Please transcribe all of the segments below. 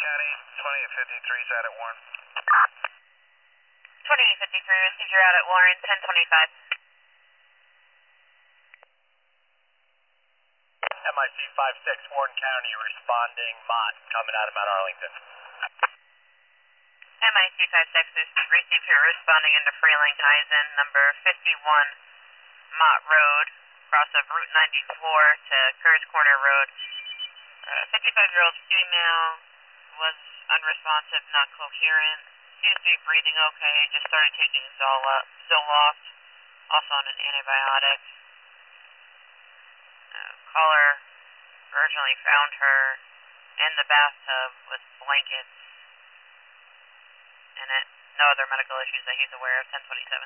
County, 2853 is out at Warren. 2853, received, you're out at Warren, 1025. MIC 56, Warren County, responding, Mott, coming out of Mount Arlington. MIC 56 is received, you're responding into Freeling, Eisen, number 51, Mott Road, cross of Route 94 to Kerrs Corner Road. 55-year-old female was unresponsive, not coherent. Seems to be breathing okay, just started taking Zoloft, also on an antibiotic. Caller originally found her in the bathtub with blankets in it. No other medical issues that he's aware of, 1027.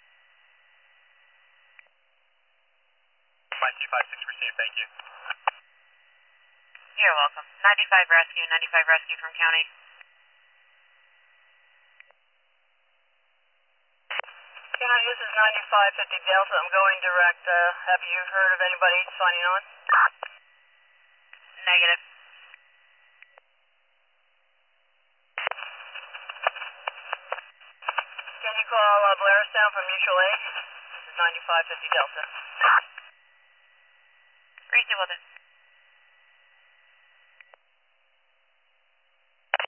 MIC 56 received, thank you. You're welcome. 95 rescue from county. County, this is 9550 Delta. I'm going direct. Have you heard of anybody signing on? Negative. Can you call Blairstown from Mutual Aid? This is 9550 Delta. Received, will do.